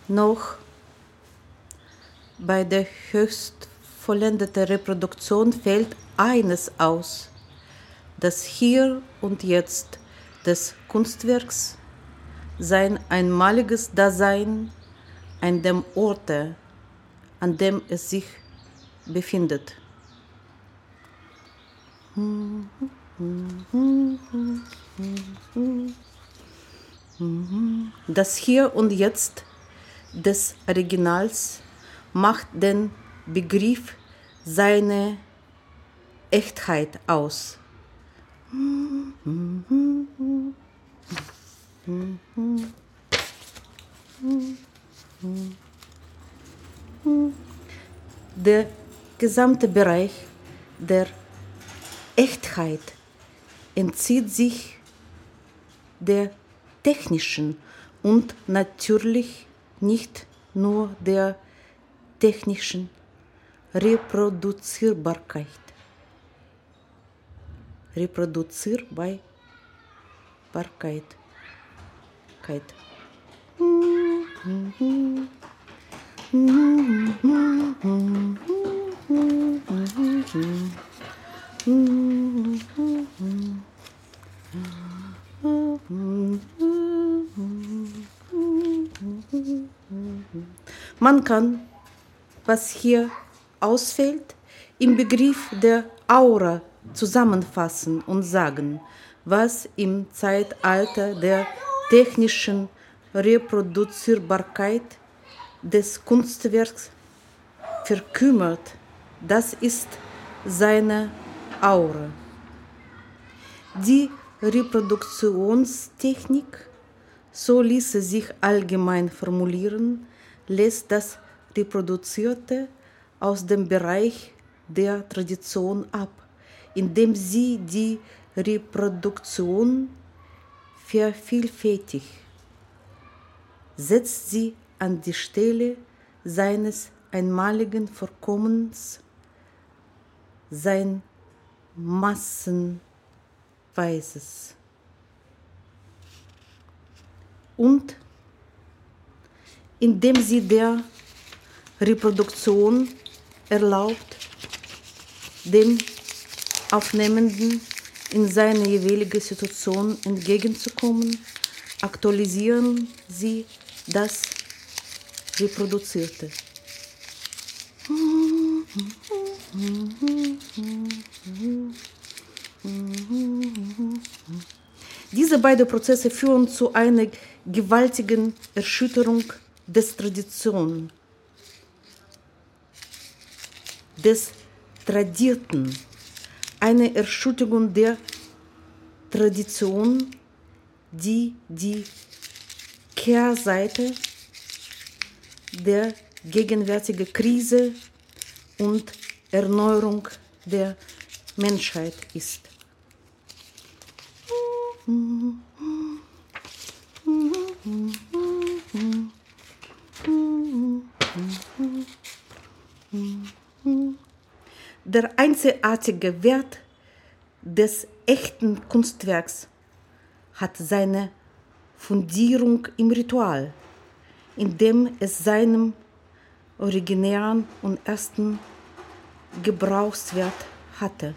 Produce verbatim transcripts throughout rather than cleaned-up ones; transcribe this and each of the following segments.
noch bei der höchst vollendeten Reproduktion fällt eines aus: das Hier und Jetzt des Kunstwerks, sein einmaliges Dasein an dem Orte, an dem es sich befindet. Das Hier und Jetzt des Originals macht den Begriff seine Echtheit aus. Der gesamte Bereich der Echtheit entzieht sich der technischen und natürlich nicht nur der technischen Reproduzierbarkeit. Reproduzierbarkeit. Keit. Man kann, was hier ausfällt, im Begriff der Aura zusammenfassen und sagen, was im Zeitalter der technischen Reproduzierbarkeit des Kunstwerks verkümmert, das ist seine Aura. Die Reproduktionstechnik, so ließe sich allgemein formulieren, lässt das Reproduzierte aus dem Bereich der Tradition ab, indem sie die Reproduktion vervielfältigt, setzt sie an die Stelle seines einmaligen Vorkommens, sein Massenweises. Und indem sie der Reproduktion erlaubt, dem Aufnehmenden in seine jeweilige Situation entgegenzukommen, aktualisieren sie das Reproduzierte. Diese beiden Prozesse führen zu einer gewaltigen Erschütterung des Tradition, des Tradierten, eine Erschütterung der Tradition, die die Kehrseite der gegenwärtigen Krise und Erneuerung der Menschheit ist. Der einzigartige Wert des echten Kunstwerks hat seine Fundierung im Ritual, in dem es seinen originären und ersten Gebrauchswert hatte.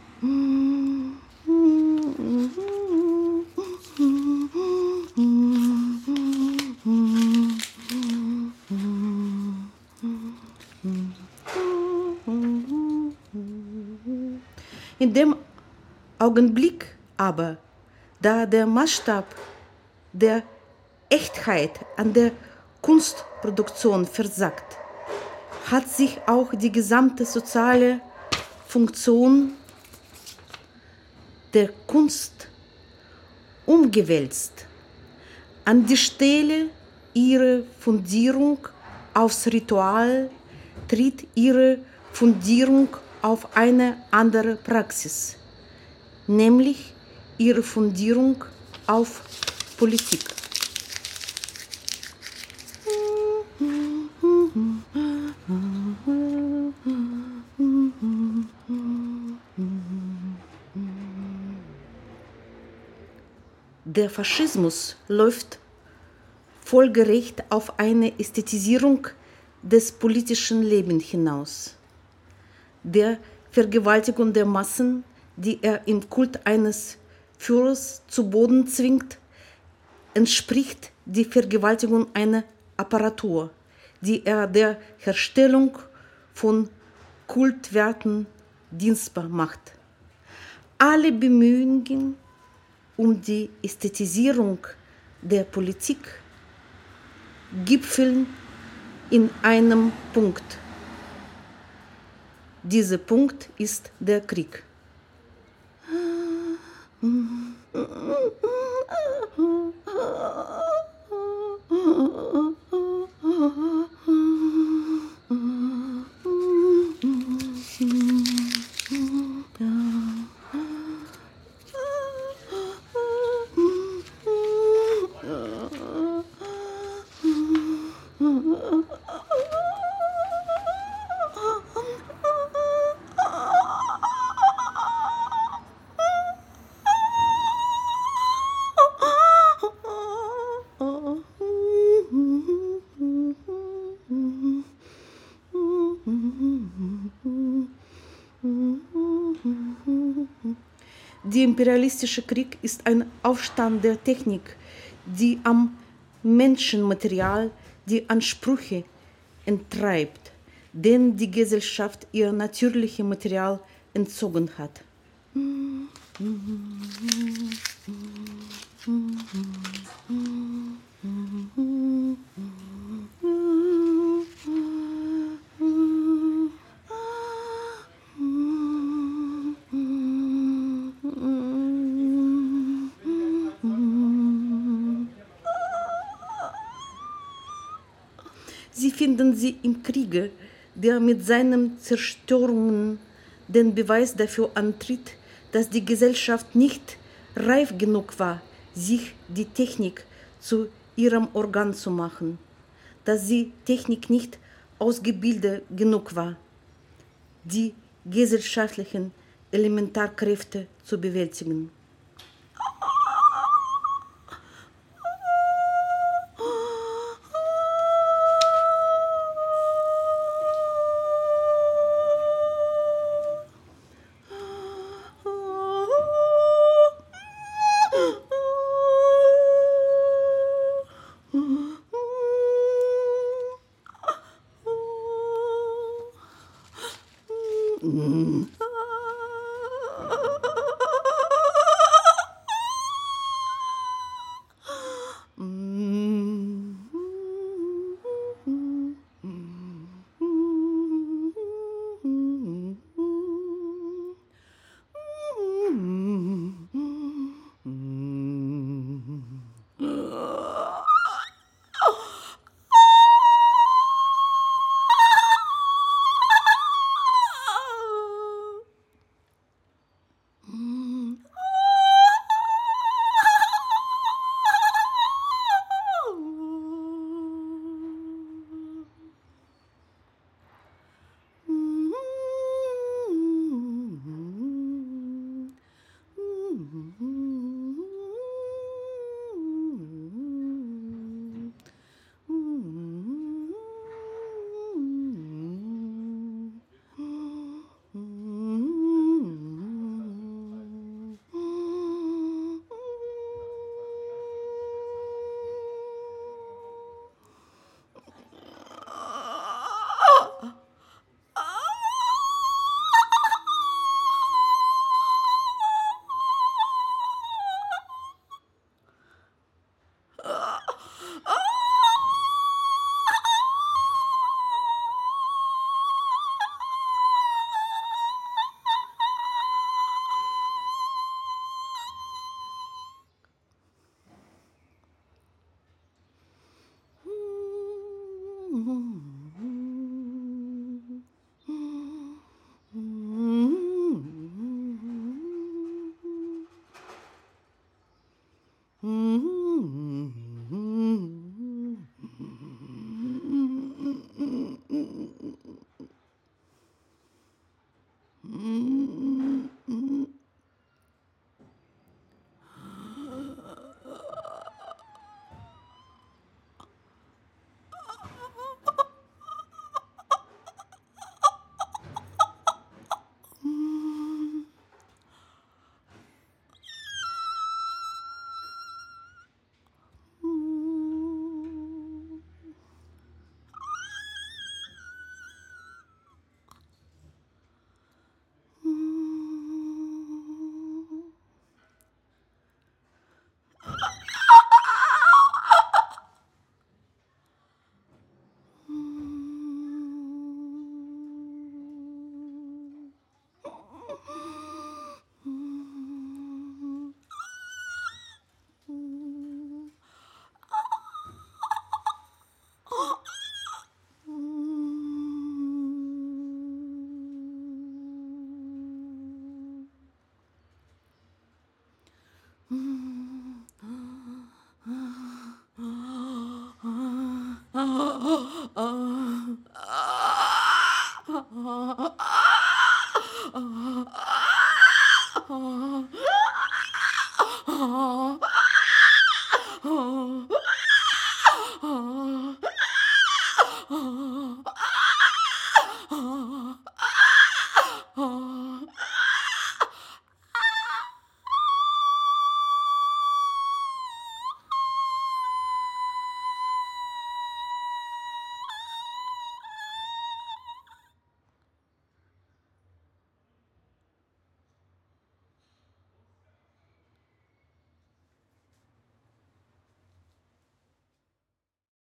In dem Augenblick aber, da der Maßstab der Echtheit an der Kunstproduktion versagt, hat sich auch die gesamte soziale Funktion der Kunst umgewälzt. An die Stelle ihrer Fundierung aufs Ritual tritt ihre Fundierung auf eine andere Praxis, nämlich ihre Fundierung auf Politik. Der Faschismus läuft folgerecht auf eine Ästhetisierung des politischen Lebens hinaus. Der Vergewaltigung der Massen, die er im Kult eines Führers zu Boden zwingt, entspricht die Vergewaltigung einer Apparatur, die er der Herstellung von Kultwerten dienstbar macht. Alle Bemühungen um die Ästhetisierung der Politik gipfeln in einem Punkt. Dieser Punkt ist der Krieg. Der imperialistische Krieg ist ein Aufstand der Technik, die am Menschenmaterial die Ansprüche enttreibt, denen die Gesellschaft ihr natürliches Material entzogen hat. Sie finden sie im Kriege, der mit seinen Zerstörungen den Beweis dafür antritt, dass die Gesellschaft nicht reif genug war, sich die Technik zu ihrem Organ zu machen, dass die Technik nicht ausgebildet genug war, die gesellschaftlichen Elementarkräfte zu bewältigen.